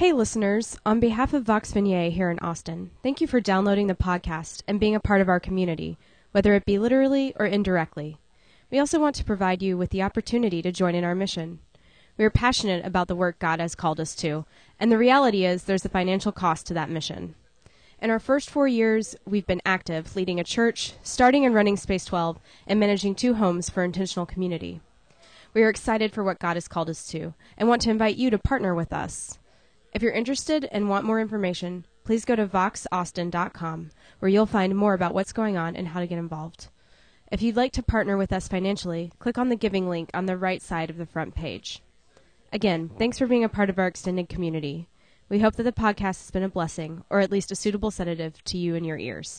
Hey listeners, on behalf of Vox Vignette here in Austin, thank you for downloading the podcast and being a part of our community, whether it be literally or indirectly. We also want to provide you with the opportunity to join in our mission. We are passionate about the work God has called us to, and the reality is there's a financial cost to that mission. In our first 4 years, we've been active, leading a church, starting and running Space 12, and managing 2 homes for intentional community. We are excited for what God has called us to, and want to invite you to partner with us. If you're interested and want more information, please go to voxaustin.com, where you'll find more about what's going on and how to get involved. If you'd like to partner with us financially, click on the giving link on the right side of the front page. Again, thanks for being a part of our extended community. We hope that the podcast has been a blessing, or at least a suitable sedative to you and your ears.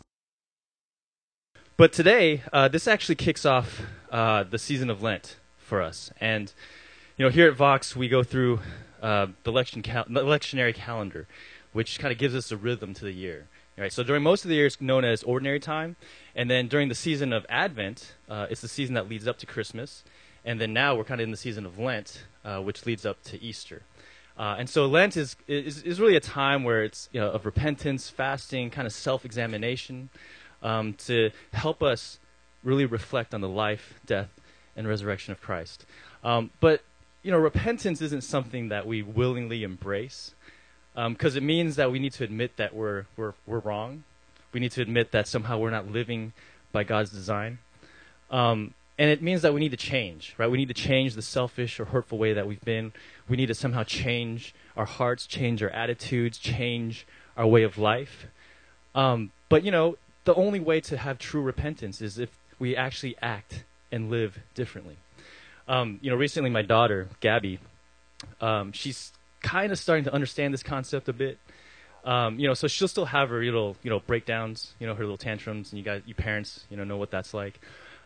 But today, this actually kicks off the season of Lent for us. And, here at Vox, we go through the lectionary calendar, which kind of gives us a rhythm to the year. Right? So during most of the year, it's known as ordinary time. And then during the season of Advent, it's the season that leads up to Christmas. And then now we're kind of in the season of Lent, which leads up to Easter. And so Lent is really a time where it's of repentance, fasting, kind of self-examination, to help us really reflect on the life, death, and resurrection of Christ. But repentance isn't something that we willingly embrace, because it means that we need to admit that we're wrong. We need to admit that somehow we're not living by God's design. And it means that we need to change, right? We need to change the selfish or hurtful way that we've been. We need to somehow change our hearts, change our attitudes, change our way of life. But the only way to have true repentance is if we actually act and live differently. Recently my daughter, Gabby, she's kind of starting to understand this concept a bit. So she'll still have her little, breakdowns, her little tantrums, and you parents, know what that's like.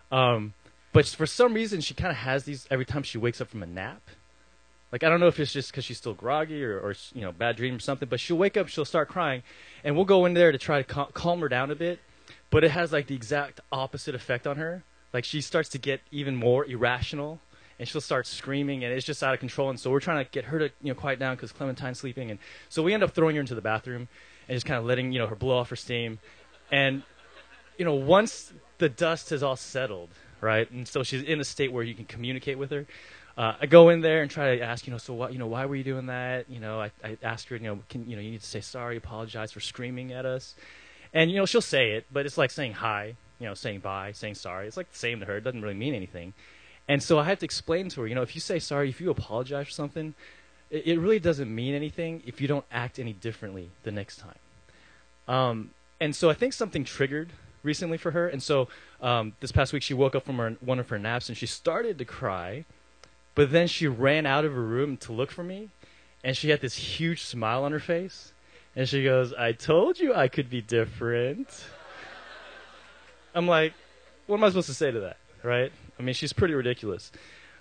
But for some reason, she kind of has these every time she wakes up from a nap. Like, I don't know if it's just because she's still groggy or bad dream or something, but she'll wake up, she'll start crying, and we'll go in there to try to calm her down a bit. But it has, like, the exact opposite effect on her. Like, she starts to get even more irrational, and she'll start screaming, and it's just out of control. And so we're trying to get her to, quiet down because Clementine's sleeping. And so we end up throwing her into the bathroom and just kind of letting, her blow off her steam. And, once the dust has all settled, right, and so she's in a state where you can communicate with her, I go in there and try to ask, so what, why were you doing that? I ask her, you need to say sorry, apologize for screaming at us. And, she'll say it, but it's like saying hi, saying bye, saying sorry. It's like the same to her. It doesn't really mean anything. And so I have to explain to her, if you say sorry, if you apologize for something, it really doesn't mean anything if you don't act any differently the next time. And so I think something triggered recently for her. And so this past week she woke up from one of her naps and she started to cry, but then she ran out of her room to look for me, and she had this huge smile on her face. And she goes, "I told you I could be different." I'm like, what am I supposed to say to that, right? I mean, she's pretty ridiculous.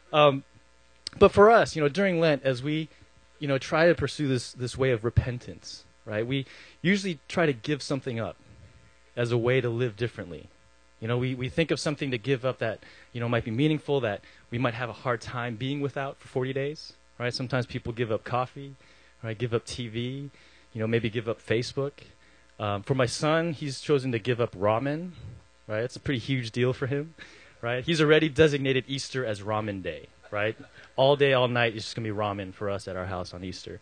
But for us, during Lent, as we, try to pursue this way of repentance, right, we usually try to give something up as a way to live differently. We think of something to give up that, might be meaningful, that we might have a hard time being without for 40 days, right? Sometimes people give up coffee, right? Give up TV, maybe give up Facebook. For my son, he's chosen to give up ramen, right? It's a pretty huge deal for him, right? He's already designated Easter as Ramen Day, right? All day, all night, it's just going to be ramen for us at our house on Easter.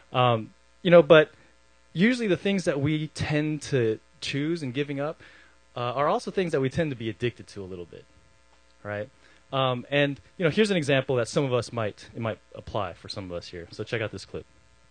But usually the things that we tend to choose and giving up are also things that we tend to be addicted to a little bit, right? And here's an example that some of us might apply for some of us here. So check out this clip.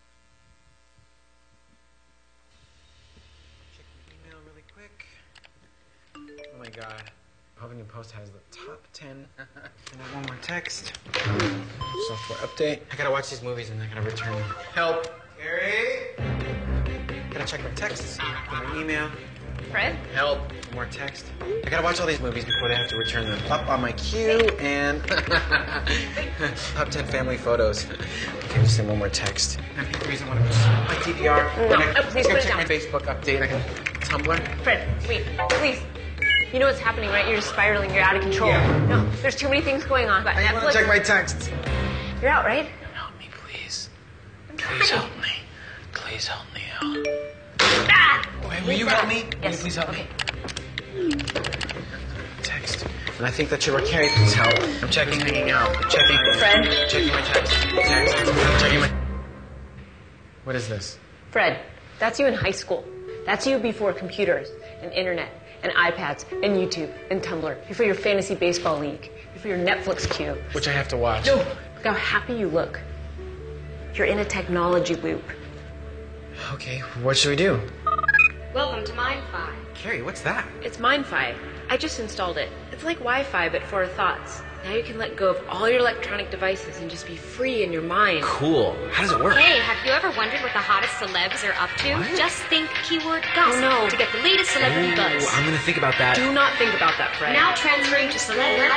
Check my email really quick. Oh my God. Huffington Post has the top 10. And then one more text. Software update. I gotta watch these movies and I gotta return them. Help. Gary. Gotta check my texts. Get my email. Fred? Help. More text. I gotta watch all these movies before they have to return them. Up on my queue and top 10 family photos. Okay, just send one more text. MP3s I want to my DVR. No, please put it check down. my Facebook update. I can Tumblr. Fred, wait, please. You know what's happening, right? You're spiraling. You're out of control. Yeah. No, there's too many things going on. But I want to check my texts. You're out, right? Help me, please. Please help me. Please help me out. Wait, will you help me? Will you Yes. please help me? Okay. Text. And I think that you're where Carrie, please help. I'm checking, hanging out. Checking. Fred? Checking my text. Text. Checking my... What is this? Fred, that's you in high school. That's you before computers and internet and iPads and YouTube and Tumblr. Before your fantasy baseball league. Before your Netflix queue. Which I have to watch. No, look how happy you look. You're in a technology loop. Okay, what should we do? Welcome to MindFi. Carrie, what's that? It's MindFi. I just installed it. It's like Wi-Fi, but for thoughts. Now you can let go of all your electronic devices and just be free in your mind. Cool. How does it work? Hey, have you ever wondered what the hottest celebs are up to? What? Just think keyword gossip Oh, no. to get the latest celebrity buzz. I'm gonna think about that. Do not think about that, Fred. Now transferring to celebrity.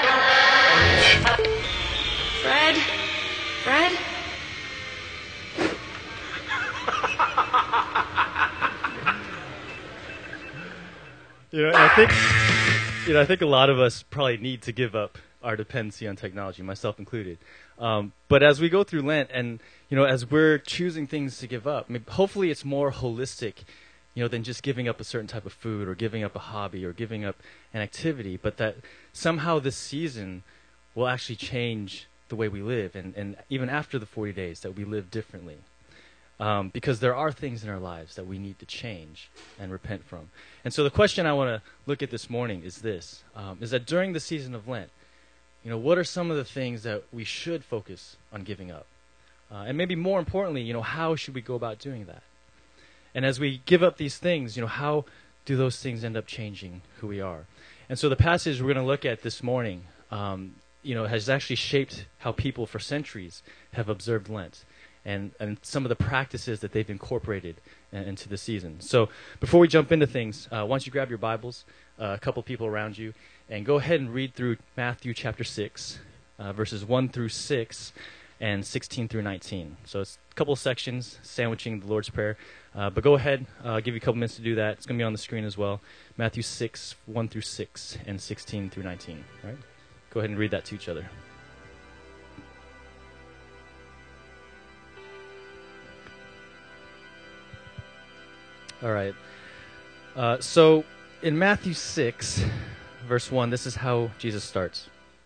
Fred? Fred? I think a lot of us probably need to give up our dependency on technology, myself included. But as we go through Lent, and as we're choosing things to give up, hopefully it's more holistic, than just giving up a certain type of food or giving up a hobby or giving up an activity. But that somehow this season will actually change the way we live, and even after the 40 days, that we live differently. Because there are things in our lives that we need to change and repent from. And so the question I want to look at this morning is this, is that during the season of Lent, what are some of the things that we should focus on giving up? And maybe more importantly, how should we go about doing that? And as we give up these things, how do those things end up changing who we are? And so the passage we're going to look at this morning, has actually shaped how people for centuries have observed Lent. And some of the practices that they've incorporated into the season. So before we jump into things, why don't you grab your Bibles, a couple people around you, and go ahead and read through Matthew chapter 6, verses 1 through 6, and 16 through 19. So it's a couple sections sandwiching the Lord's Prayer. But go ahead, I'll give you a couple minutes to do that. It's going to be on the screen as well. Matthew 6, 1 through 6, and 16 through 19. All right? Go ahead and read that to each other. All right. So in Matthew 6, verse 1, this is how Jesus starts.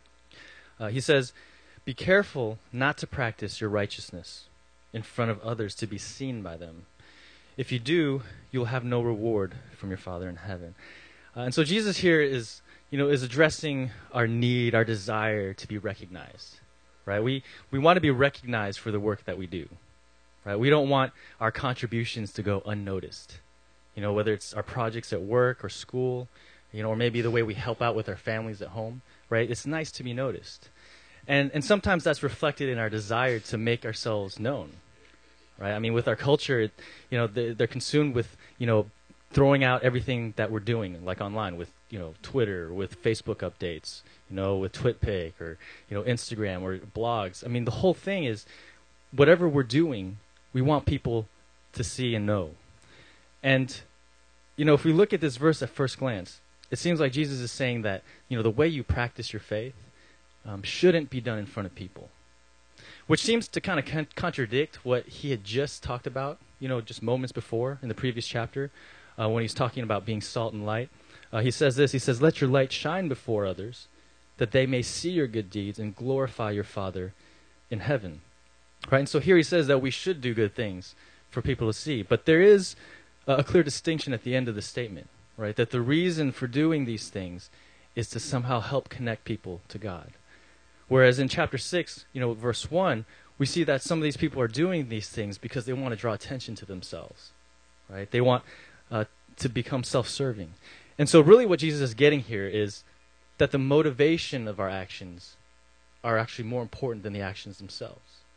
He says, "Be careful not to practice your righteousness in front of others to be seen by them. If you do, you'll have no reward from your Father in heaven." And so Jesus here is addressing our need, our desire to be recognized. Right? We want to be recognized for the work that we do. Right? We don't want our contributions to go unnoticed. Whether it's our projects at work or school, or maybe the way we help out with our families at home, right? It's nice to be noticed. And sometimes that's reflected in our desire to make ourselves known, right? I mean, with our culture, they're consumed with, throwing out everything that we're doing, like online with, Twitter, with Facebook updates, with TwitPic or, Instagram or blogs. I mean, the whole thing is whatever we're doing, we want people to see and know. And, if we look at this verse at first glance, it seems like Jesus is saying that, the way you practice your faith shouldn't be done in front of people. Which seems to kind of contradict what he had just talked about, just moments before in the previous chapter, when he's talking about being salt and light. He says this, he says, "Let your light shine before others, that they may see your good deeds and glorify your Father in heaven." Right? And so here he says that we should do good things for people to see. But there is a clear distinction at the end of the statement, right? That the reason for doing these things is to somehow help connect people to God. Whereas in chapter 6, verse 1, we see that some of these people are doing these things because they want to draw attention to themselves, right? They want to become self-serving. And so really what Jesus is getting here is that the motivation of our actions are actually more important than the actions themselves.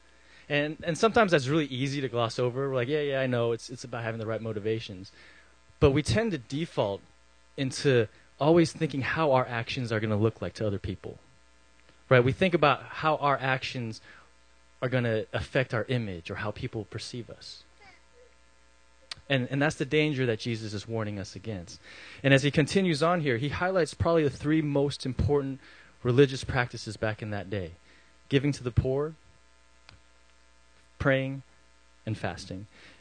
And sometimes that's really easy to gloss over. We're like, yeah, I know, it's about having the right motivations. But we tend to default into always thinking how our actions are going to look like to other people. Right? We think about how our actions are going to affect our image or how people perceive us. And that's the danger that Jesus is warning us against. And as he continues on here, he highlights probably the three most important religious practices back in that day: giving to the poor, praying, and fasting.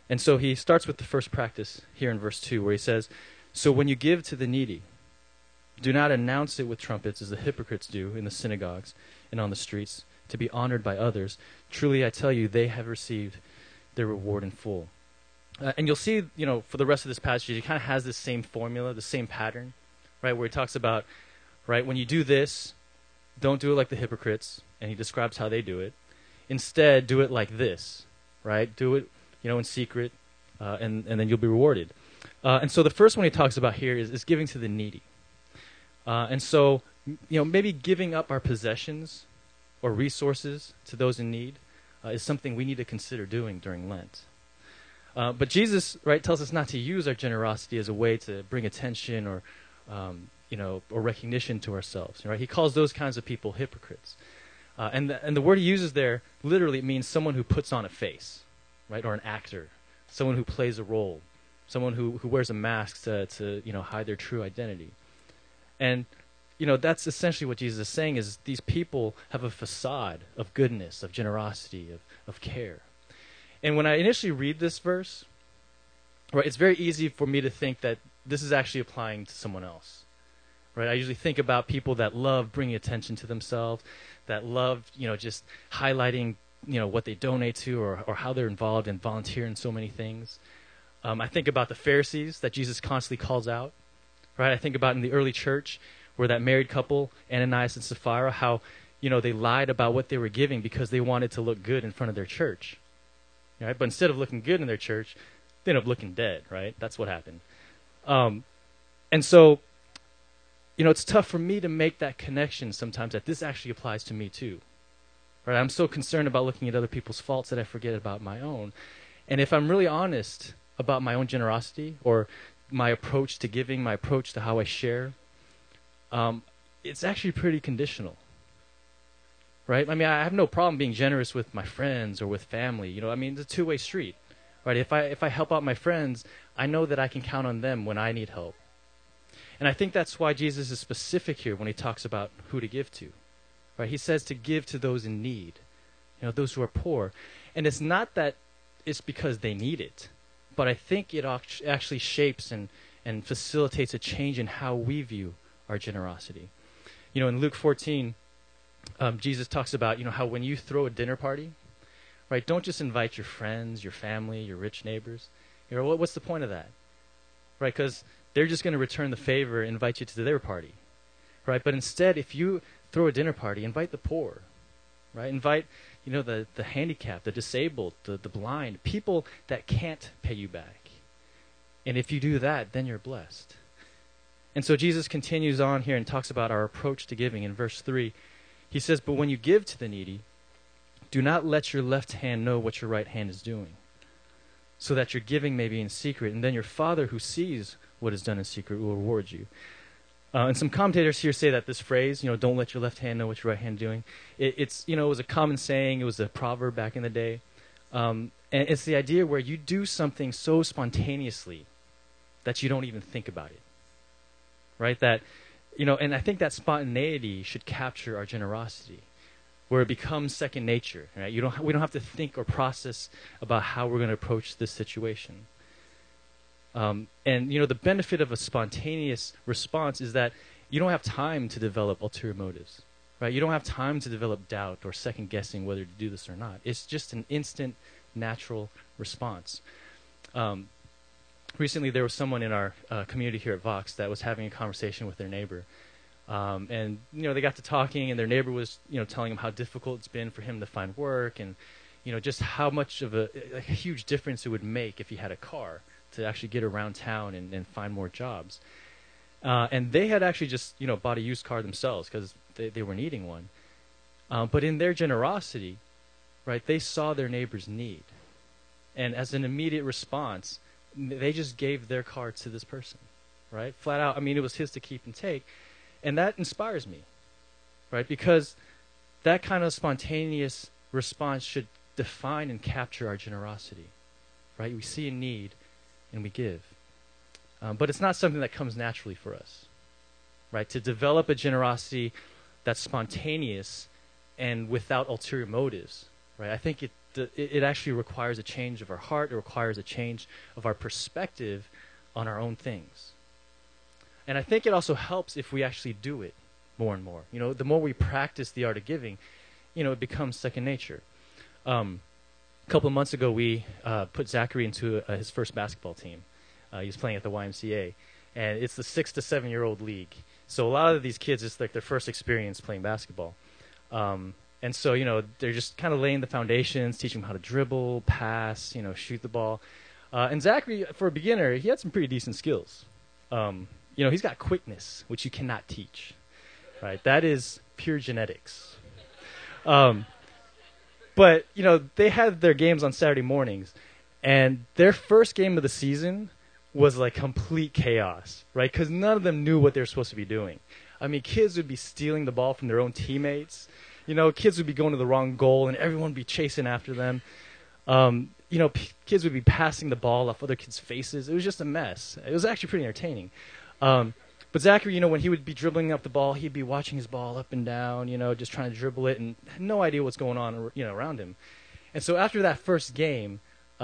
And so he starts with the first practice here in verse 2, where he says, "So when you give to the needy, do not announce it with trumpets as the hypocrites do in the synagogues and on the streets, to be honored by others. Truly I tell you, they have received their reward in full." And you'll see, for the rest of this passage, he kind of has this same formula, the same pattern, right, where he talks about, right, when you do this, don't do it like the hypocrites, and he describes how they do it. Instead, do it like this, right? Do it, in secret, and then you'll be rewarded. And so the first one he talks about here is giving to the needy. And so, maybe giving up our possessions or resources to those in need is something we need to consider doing during Lent. But Jesus, right, tells us not to use our generosity as a way to bring attention or recognition to ourselves. Right? He calls those kinds of people hypocrites. And the word he uses there literally means someone who puts on a face, right, or an actor, someone who plays a role, someone who wears a mask to hide their true identity. And that's essentially what Jesus is saying, is these people have a facade of goodness, of generosity, of care. And when I initially read this verse, right, it's very easy for me to think that this is actually applying to someone else. Right? I usually think about people that love bringing attention to themselves, that love, just highlighting, what they donate to or how they're involved and volunteer in so many things. I think about the Pharisees that Jesus constantly calls out. Right? I think about in the early church where that married couple, Ananias and Sapphira, how, they lied about what they were giving because they wanted to look good in front of their church. Right? But instead of looking good in their church, they end up looking dead, right? That's what happened. And so, it's tough for me to make that connection sometimes that this actually applies to me too. Right? I'm so concerned about looking at other people's faults that I forget about my own. And if I'm really honest about my own generosity or my approach to giving, my approach to how I share, it's actually pretty conditional. Right? I mean, I have no problem being generous with my friends or with family. It's a two-way street. Right? If I help out my friends, I know that I can count on them when I need help. And I think that's why Jesus is specific here when he talks about who to give to. Right? He says to give to those in need, those who are poor. And it's not that it's because they need it, but I think it actually shapes and facilitates a change in how we view our generosity. In Luke 14, Jesus talks about, how when you throw a dinner party, right, don't just invite your friends, your family, your rich neighbors. What's the point of that? Right, because they're just going to return the favor and invite you to their party. Right, but instead, if you throw a dinner party, invite the poor. Right, invite, the handicapped, the disabled, the blind, people that can't pay you back. And if you do that, then you're blessed. And so Jesus continues on here and talks about our approach to giving in verse 3. He says, "But when you give to the needy, do not let your left hand know what your right hand is doing, so that your giving may be in secret, and then your Father who sees what is done in secret will reward you." And some commentators here say that this phrase, don't let your left hand know what your right hand is doing, it was a common saying, it was a proverb back in the day. And it's the idea where you do something so spontaneously that you don't even think about it. Right? That, and I think that spontaneity should capture our generosity, where it becomes second nature. Right? We don't have to think or process about how we're going to approach this situation. And the benefit of a spontaneous response is that you don't have time to develop ulterior motives. Right? You don't have time to develop doubt or second guessing whether to do this or not. It's just an instant, natural response. Recently, there was someone in our community here at Vox that was having a conversation with their neighbor. And, they got to talking, and their neighbor was, telling him how difficult it's been for him to find work and, just how much of a huge difference it would make if he had a car to actually get around town and find more jobs. And they had actually just, bought a used car themselves because they were needing one. But in their generosity, right, they saw their neighbor's need. And as an immediate response, they just gave their car to this person, right? Flat out. I mean, it was his to keep and take. And that inspires me, right? Because that kind of spontaneous response should define and capture our generosity, right? We see a need and we give. But it's not something that comes naturally for us, right? To develop a generosity that's spontaneous and without ulterior motives, right? I think it actually requires a change of our heart. It requires a change of our perspective on our own things. And I think it also helps if we actually do it more and more. You know, the more we practice the art of giving, you know, it becomes second nature. A couple of months ago, we put Zachary into his first basketball team. He was playing at the YMCA, and it's the 6 to 7 year old league. So a lot of these kids, it's like their first experience playing basketball. And so, you know, they're just kind of laying the foundations, teaching them how to dribble, pass, you know, shoot the ball. And Zachary, for a beginner, he had some pretty decent skills. You know, he's got quickness, which you cannot teach, right? That is pure genetics. But, you know, they had their games on Saturday mornings, and their first game of the season was like complete chaos, right? Because none of them knew what they were supposed to be doing. I mean, kids would be stealing the ball from their own teammates. You know, kids would be going to the wrong goal, and everyone would be chasing after them. You know, kids would be passing the ball off other kids' faces. It was just a mess. It was actually pretty entertaining. But Zachary, you know, when he would be dribbling up the ball, he'd be watching his ball up and down, you know, just trying to dribble it and had no idea what's going on, you know, around him. And so after that first game,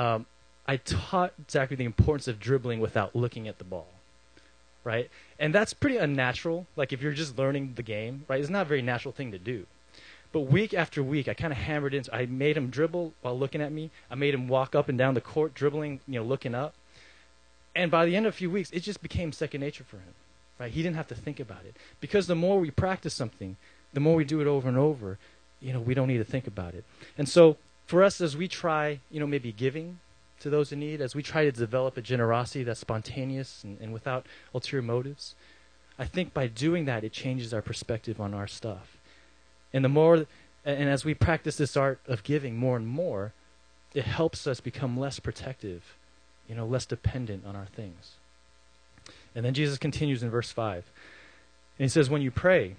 I taught Zachary the importance of dribbling without looking at the ball, right? And that's pretty unnatural. Like if you're just learning the game, right? It's not a very natural thing to do. But week after week, I kind of hammered into. I made him dribble while looking at me. I made him walk up and down the court, dribbling, you know, looking up. And by the end of a few weeks, it just became second nature for him, right? He didn't have to think about it. Because the more we practice something, the more we do it over and over, you know, we don't need to think about it. And so for us, as we try, you know, maybe giving to those in need, as we try to develop a generosity that's spontaneous and without ulterior motives, I think by doing that, it changes our perspective on our stuff. And the more, and as we practice this art of giving more and more, it helps us become less protective, you know, less dependent on our things. And then Jesus continues in verse 5. And he says, when you pray,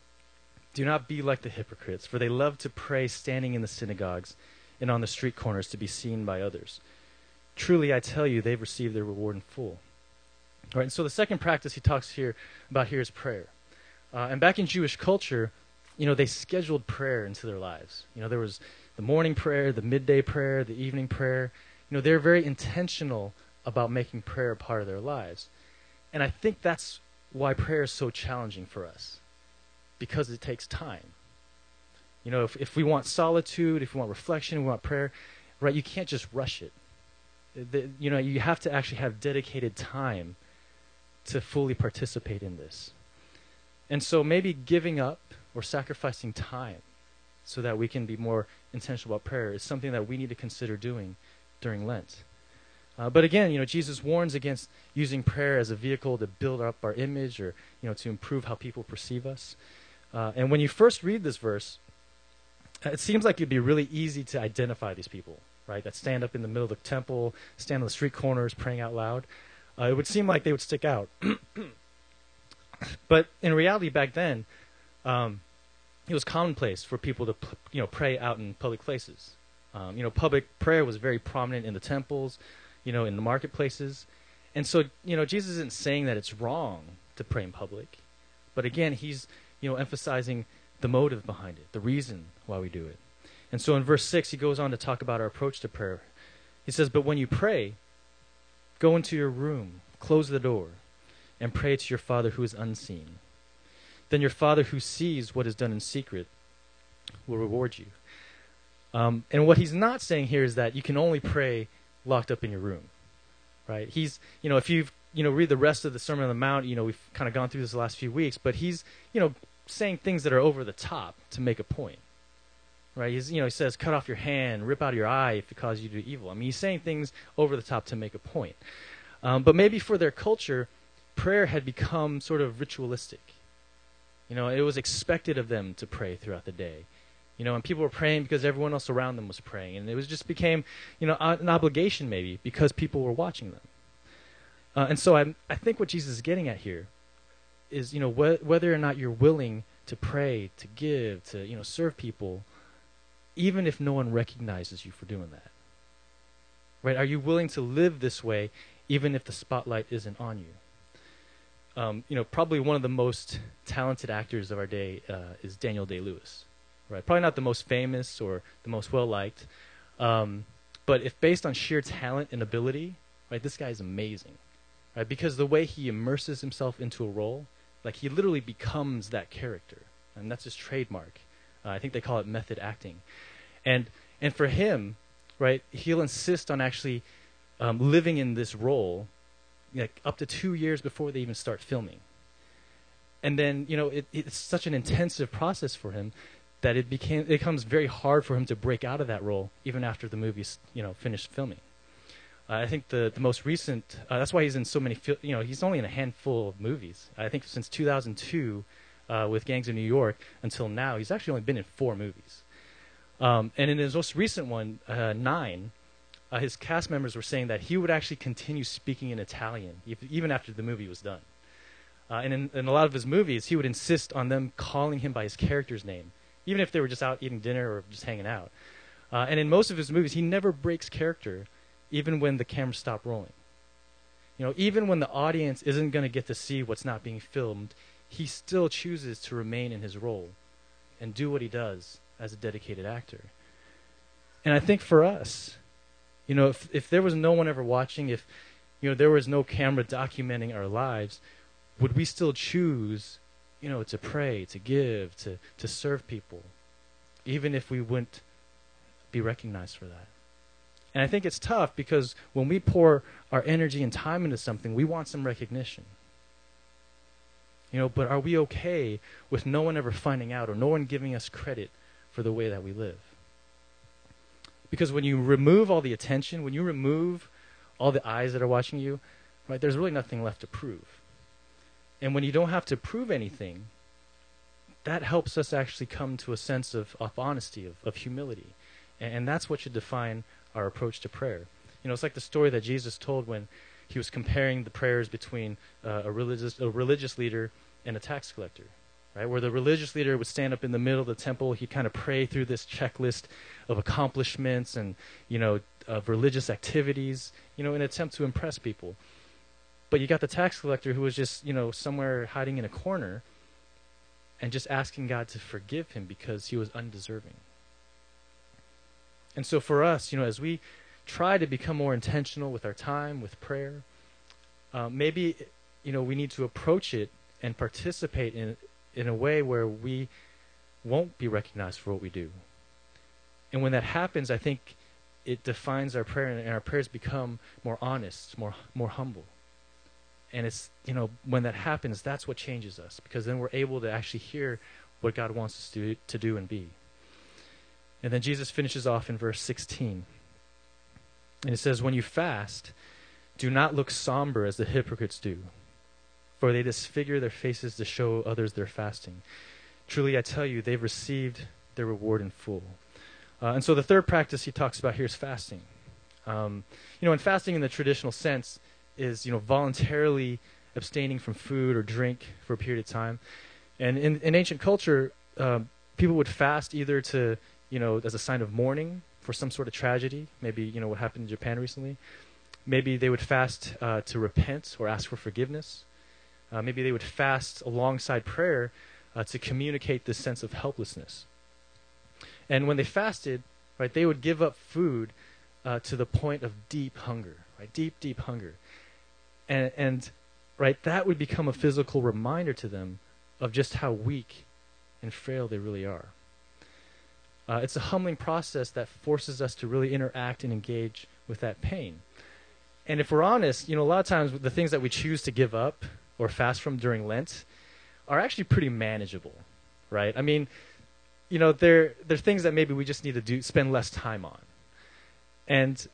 do not be like the hypocrites, for they love to pray standing in the synagogues and on the street corners to be seen by others. Truly, I tell you, they've received their reward in full. All right, and so the second practice he talks about here is prayer. And back in Jewish culture, you know, they scheduled prayer into their lives. You know, there was the morning prayer, the midday prayer, the evening prayer. You know, they're very intentional about making prayer a part of their lives. And I think that's why prayer is so challenging for us, because it takes time. You know, if we want solitude, if we want reflection, we want prayer, right, you can't just rush it. You know, you have to actually have dedicated time to fully participate in this. And so maybe giving up or sacrificing time so that we can be more intentional about prayer is something that we need to consider doing during Lent. But again, you know, Jesus warns against using prayer as a vehicle to build up our image or, you know, to improve how people perceive us. And when you first read this verse, it seems like it'd be really easy to identify these people, right, that stand up in the middle of the temple, stand on the street corners praying out loud. It would seem like they would stick out. But in reality, back then, it was commonplace for people to, you know, pray out in public places. You know, public prayer was very prominent in the temples, you know, in the marketplaces. And so, you know, Jesus isn't saying that it's wrong to pray in public. But again, he's, you know, emphasizing the motive behind it, the reason why we do it. And so in verse 6, he goes on to talk about our approach to prayer. He says, but when you pray, go into your room, close the door, and pray to your Father who is unseen. Then your Father who sees what is done in secret will reward you. And what he's not saying here is that you can only pray locked up in your room, right? He's, you know, if you've, you know, read the rest of the Sermon on the Mount, you know, we've kind of gone through this the last few weeks, but he's, you know, saying things that are over the top to make a point, right? He's, you know, he says, cut off your hand, rip out your eye if it causes you to do evil. I mean, he's saying things over the top to make a point. But maybe for their culture, prayer had become sort of ritualistic. You know, it was expected of them to pray throughout the day. You know, and people were praying because everyone else around them was praying. And it was just became, you know, an obligation maybe because people were watching them. And so I think what Jesus is getting at here is, you know, whether or not you're willing to pray, to give, to, you know, serve people, even if no one recognizes you for doing that. Right? Are you willing to live this way even if the spotlight isn't on you? You know, probably one of the most talented actors of our day is Daniel Day-Lewis. Right? Probably not the most famous or the most well-liked, But if based on sheer talent and ability, right, this guy is amazing, right? Because the way he immerses himself into a role, like he literally becomes that character, and that's his trademark. I think they call it method acting, and for him, right, he'll insist on actually living in this role, like up to 2 years before they even start filming. And then, it's such an intensive process for him that it becomes very hard for him to break out of that role even after the movie's, finished filming. I think the most recent, that's why he's in so many, he's only in a handful of movies. I think since 2002 with Gangs of New York until now, he's actually only been in 4 movies. And in his most recent one, 9, his cast members were saying that he would actually continue speaking in Italian even after the movie was done. And in a lot of his movies, he would insist on them calling him by his character's name, even if they were just out eating dinner or just hanging out. And in most of his movies, he never breaks character, even when the cameras stop rolling. Even when the audience isn't going to get to see what's not being filmed, he still chooses to remain in his role and do what he does as a dedicated actor. And I think for us, if there was no one ever watching, if there was no camera documenting our lives, would we still choose, to pray, to give, to serve people, even if we wouldn't be recognized for that? And I think it's tough because when we pour our energy and time into something, we want some recognition. But are we okay with no one ever finding out or no one giving us credit for the way that we live? Because when you remove all the attention, when you remove all the eyes that are watching you, right, there's really nothing left to prove. And when you don't have to prove anything, that helps us actually come to a sense of honesty, of humility. And that's what should define our approach to prayer. It's like the story that Jesus told when he was comparing the prayers between a religious leader and a tax collector, right? Where the religious leader would stand up in the middle of the temple, he'd kind of pray through this checklist of accomplishments and, of religious activities, in an attempt to impress people. But you got the tax collector who was just, somewhere hiding in a corner and just asking God to forgive him because he was undeserving. And so for us, as we try to become more intentional with our time, with prayer, maybe, we need to approach it and participate in a way where we won't be recognized for what we do. And when that happens, I think it defines our prayer, and our prayers become more honest, more humble. And it's, when that happens, that's what changes us, because then we're able to actually hear what God wants us to do and be. And then Jesus finishes off in verse 16. And it says, "When you fast, do not look somber as the hypocrites do, for they disfigure their faces to show others they're fasting. Truly, I tell you, they've received their reward in full." And so the third practice he talks about here is fasting. And fasting in the traditional sense is, voluntarily abstaining from food or drink for a period of time. And in ancient culture, people would fast either to, as a sign of mourning for some sort of tragedy, maybe, what happened in Japan recently. Maybe they would fast to repent or ask for forgiveness. Maybe they would fast alongside prayer to communicate this sense of helplessness. And when they fasted, right, they would give up food to the point of deep hunger, right? Deep hunger. And right, that would become a physical reminder to them of just how weak and frail they really are. It's a humbling process that forces us to really interact and engage with that pain. And if we're honest, a lot of times the things that we choose to give up or fast from during Lent are actually pretty manageable, right? I mean, they're things that maybe we just need to spend less time on. And,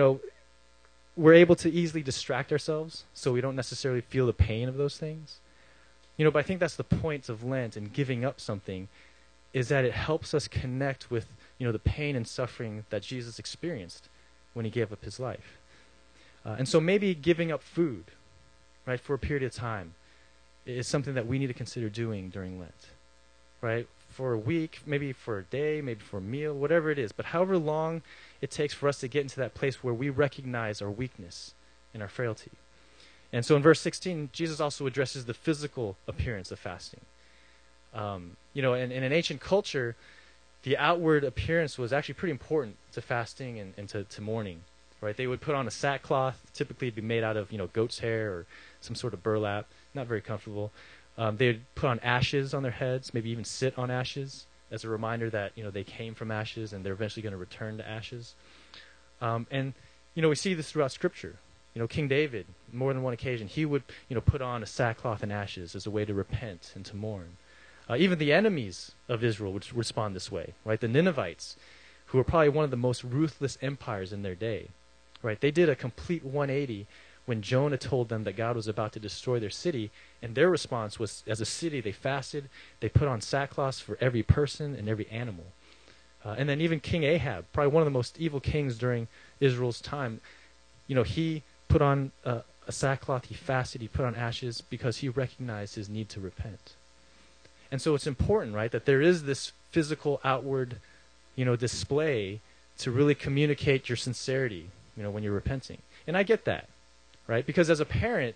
we're able to easily distract ourselves so we don't necessarily feel the pain of those things. But I think that's the point of Lent and giving up something, is that it helps us connect with, the pain and suffering that Jesus experienced when he gave up his life. And so maybe giving up food, right, for a period of time is something that we need to consider doing during Lent, right? For a week, maybe for a day, maybe for a meal, whatever it is. But however long it takes for us to get into that place where we recognize our weakness and our frailty. And so in verse 16, Jesus also addresses the physical appearance of fasting. In an ancient culture, the outward appearance was actually pretty important to fasting and to mourning, right? They would put on a sackcloth. Typically, it'd be made out of goat's hair or some sort of burlap. Not very comfortable. They would put on ashes on their heads, maybe even sit on ashes as a reminder that they came from ashes and they're eventually going to return to ashes. And we see this throughout Scripture. King David, more than one occasion, he would put on a sackcloth and ashes as a way to repent and to mourn. Even the enemies of Israel would respond this way, right? The Ninevites, who were probably one of the most ruthless empires in their day, right? They did a complete 180 when Jonah told them that God was about to destroy their city, and their response was, as a city, they fasted, they put on sackcloths for every person and every animal. And then even King Ahab, probably one of the most evil kings during Israel's time, he put on a sackcloth, he fasted, he put on ashes because he recognized his need to repent. And so it's important, right, that there is this physical outward, display to really communicate your sincerity, when you're repenting. And I get that, right? Because as a parent,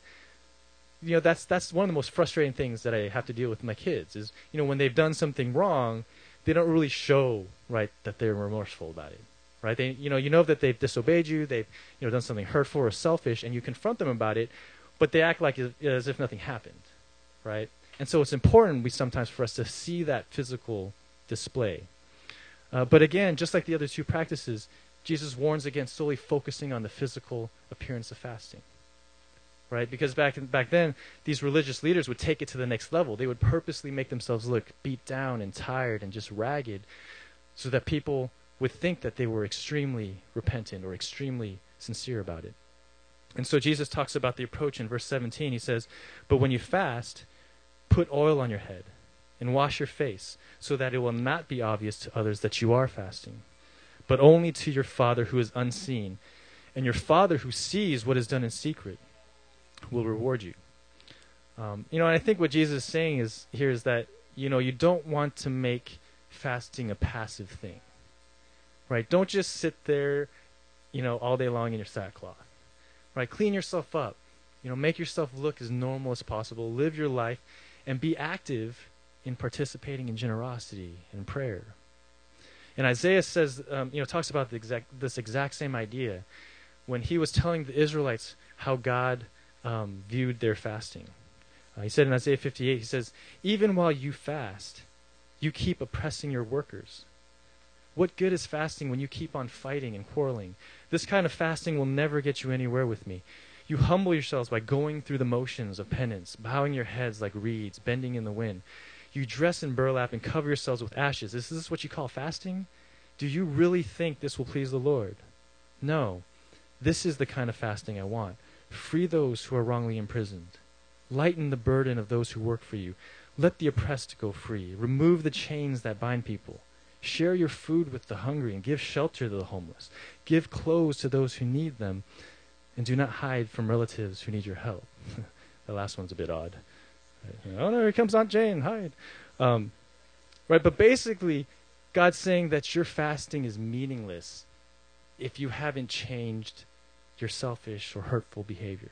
that's one of the most frustrating things that I have to deal with my kids is, when they've done something wrong, they don't really show, right, that they're remorseful about it, right? They, that they've disobeyed you, they've, done something hurtful or selfish, and you confront them about it, but they act like as if nothing happened, right? And so it's important sometimes for us to see that physical display. But again, just like the other two practices, Jesus warns against solely focusing on the physical appearance of fasting, right? Because back then, these religious leaders would take it to the next level. They would purposely make themselves look beat down and tired and just ragged so that people would think that they were extremely repentant or extremely sincere about it. And so Jesus talks about the approach in verse 17. He says, "But when you fast, put oil on your head and wash your face so that it will not be obvious to others that you are fasting, but only to your Father who is unseen. And your Father who sees what is done in secret will reward you." And I think what Jesus is saying is that, you don't want to make fasting a passive thing, right? Don't just sit there, all day long in your sackcloth, right? Clean yourself up, make yourself look as normal as possible, live your life, and be active in participating in generosity and prayer. And Isaiah says, talks about this exact same idea when he was telling the Israelites how God viewed their fasting. He said in Isaiah 58, he says, "Even while you fast, you keep oppressing your workers. What good is fasting when you keep on fighting and quarreling? This kind of fasting will never get you anywhere with me. You humble yourselves by going through the motions of penance, bowing your heads like reeds, bending in the wind. You dress in burlap and cover yourselves with ashes. Is this what you call fasting? Do you really think this will please the Lord? No, this is the kind of fasting I want. Free those who are wrongly imprisoned. Lighten the burden of those who work for you. Let the oppressed go free. Remove the chains that bind people. Share your food with the hungry and give shelter to the homeless. Give clothes to those who need them. And do not hide from relatives who need your help." The last one's a bit odd. Right? Oh no, here comes Aunt Jane, hide. Right, but basically, God's saying that your fasting is meaningless if you haven't changed your selfish or hurtful behavior.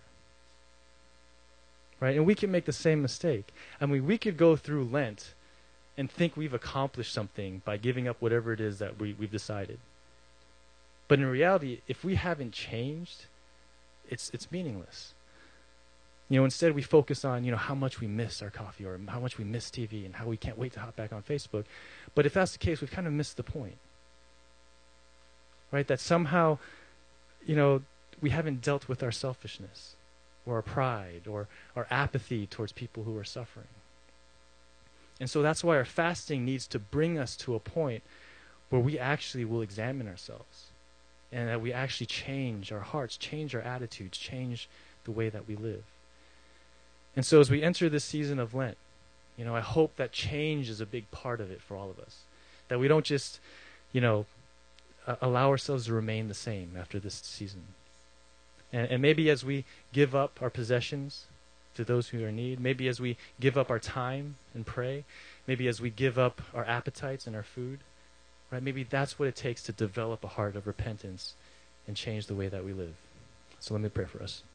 Right, and we can make the same mistake. I mean, we could go through Lent and think we've accomplished something by giving up whatever it is that we've decided. But in reality, if we haven't changed, it's meaningless. Instead we focus on, how much we miss our coffee or how much we miss TV and how we can't wait to hop back on Facebook. But if that's the case, we've kind of missed the point. Right? That somehow, we haven't dealt with our selfishness or our pride or our apathy towards people who are suffering. And so that's why our fasting needs to bring us to a point where we actually will examine ourselves. And that we actually change our hearts, change our attitudes, change the way that we live. And so as we enter this season of Lent, I hope that change is a big part of it for all of us. That we don't just, allow ourselves to remain the same after this season. And maybe as we give up our possessions to those who are in need, maybe as we give up our time and pray, maybe as we give up our appetites and our food, right? Maybe that's what it takes to develop a heart of repentance and change the way that we live. So let me pray for us.